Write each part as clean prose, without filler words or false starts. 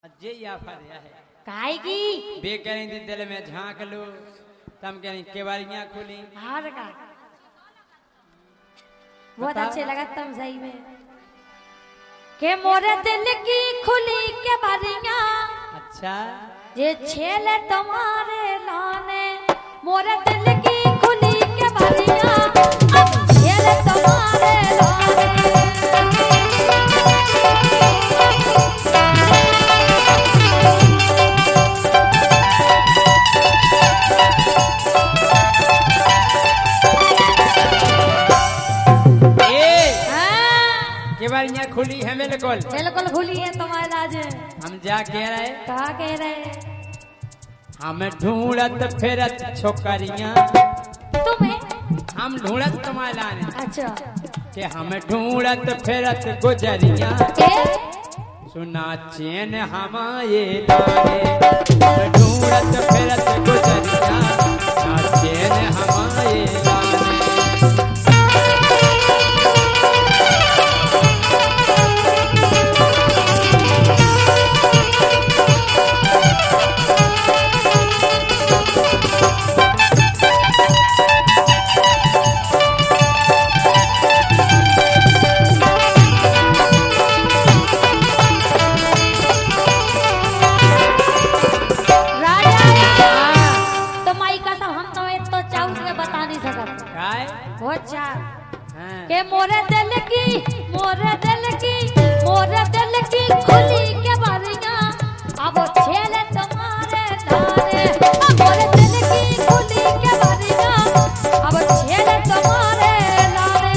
जे या फरिया है काहे की बे करें दिल में झांक लो तम कहीं केवाड़ियां खुली हार का बहुत अच्छे लगा तुम सही में के मोरे दिल की खुली के बारियां। अच्छा ये छेले तुम्हारे लाने मोरे दिल की खुली के बारियां अब छेले तुम्हारे लाने। केवाड़ियां खुली है बिल्कुल बिल्कुल खुली है तुम्हारे आज। हम जा कह रहे कहा कह रहे हम ढूंढत फिरत छोकरियां तुम्हें हम ढूंढत तुम्हारे लाने। अच्छा कि हम ढूंढत फिरत गुजरियां सुना चैन हमारे लाने हम ढूंढत फिरत गुजरियां सुना चैन हमारे लाने। के मोरे दिल की खुली के बारियां अब छेले तुम्हारे लाने मोरे दिल की खुली के बारियां अब छेले तुम्हारे लाने।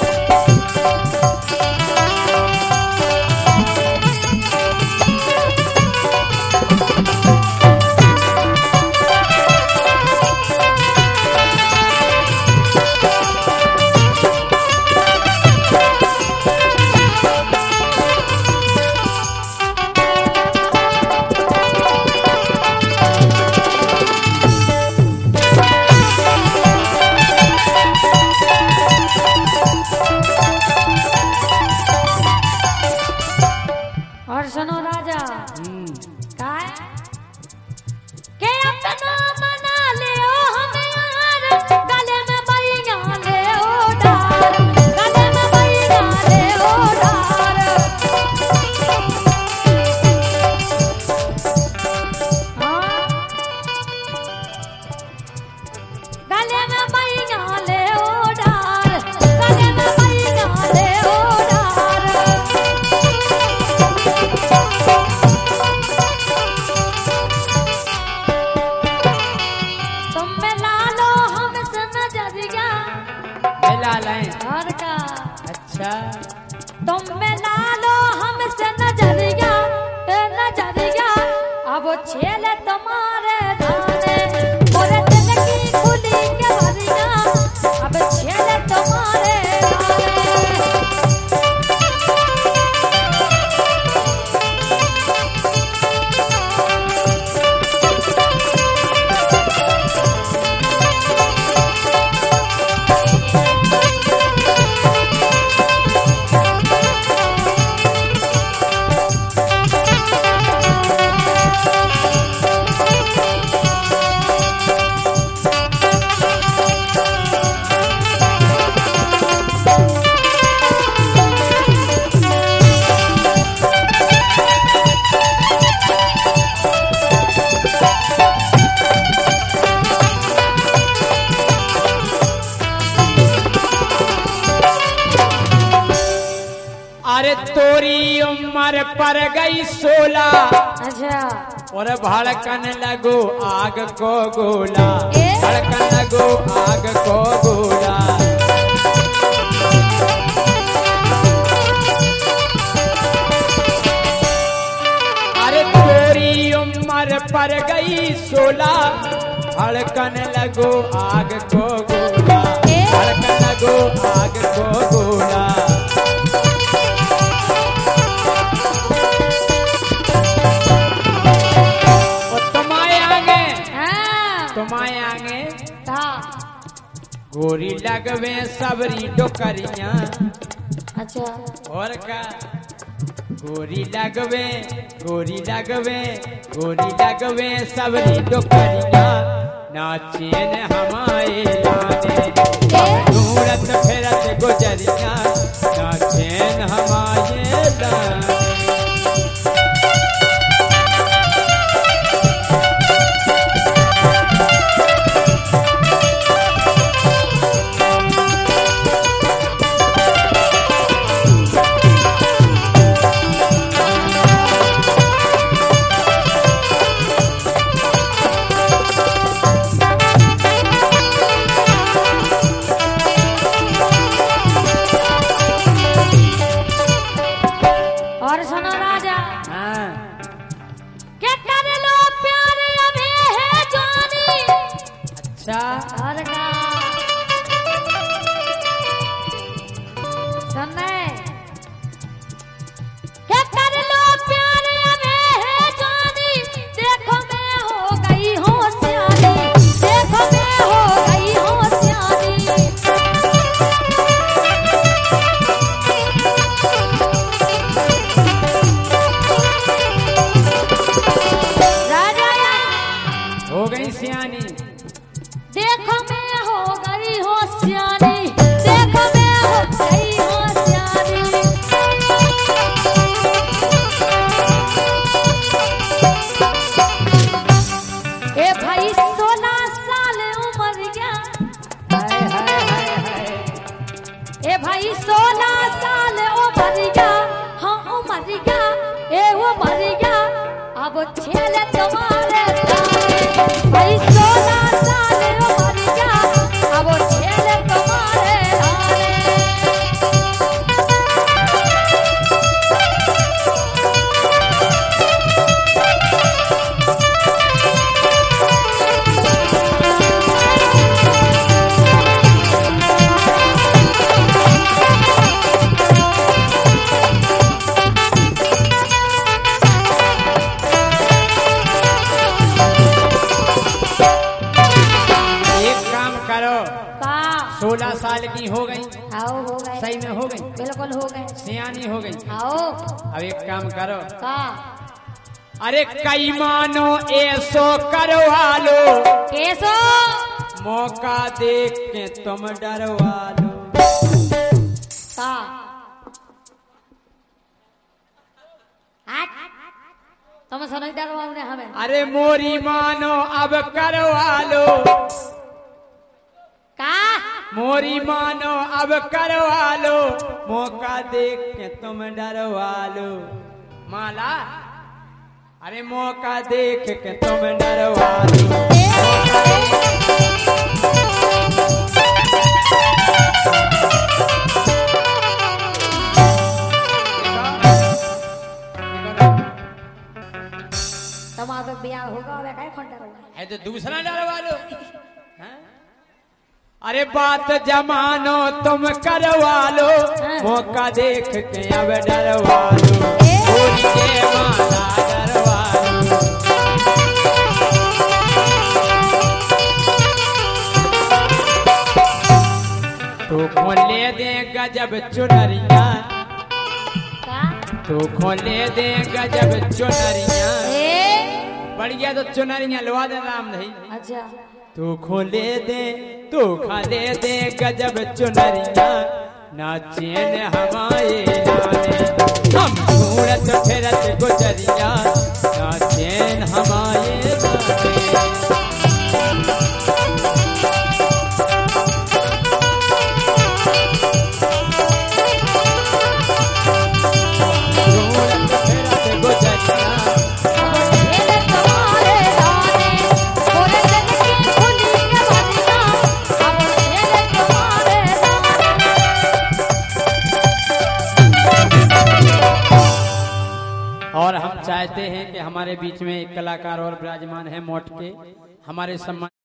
और सुनो राजा का के अपना मना ले ओ हमें यार गले में बैया ले ओ डार गले में बैया ले ओ डार। गले में बैया ले ओ डार गले में बैया ले ओ डार। तुम मिला लो हमसे नजरिया मिला लें और का। अच्छा तुम मिला लो हमसे नजरिया नजरिया अब छेले तुम्हारे लाने मोरे दिल की खुली के बारियां अब छेले तुम्हारे लाने। अरे तोरी उम्र पर गई 16 अच्छा और भड़कन लगो आग को गोला ए? भड़कन लगो आग को गोला। अरे तोरी उम्र पर गई 16 भड़कन लगो आग को गोला ए? भड़कन लगो आग को गोला। तुम्हारे आगे गोरी लगवे सबरी डोकरियां। अच्छा और का गोरी लगवे गोरी लगवे गोरी लगवे सबरी डोकरिया नाचेन हमारे लाने घूरत फिरत गुजरिया नाचेन हमारे लाने। हो गई आओ हो गए सही में हो गई बिल्कुल हो गए सियानी हो गई आओ अब एक काम करो का अरे कई मानो ऐसो करवा लो कैसो मौका देख के तुम डरवा लो का तुम सुनो डरवाओ ने हमें अरे मोरी मानो अब करवा लो का मोरी मानो अब करवा लो मौका देख के तुम डरवा लो माला अरे मौका देख के तुम डरवा लो तुम्हारा ब्याह होगा और क्या खंडा होगा है तो दूसरा डरवा लो अरे बात जमानो तुम करवा लो मौका देख के अब डरवा लो के माला डरवा लो तो खोले दे गजब चुनरिया तो खोले दे गजब चुनरिया बढ़िया तो चुनरिया लवा दे राम नहीं अच्छा तू खोले दे तू खाले दे गजब चुनरिया नाचेन हमारे लाने हम घूरत फिरत गुजरिया नाचेन हमारे लाने और हम चाहते हैं कि हमारे बीच में एक कलाकार और विराजमान है मोट के हमारे सम्मान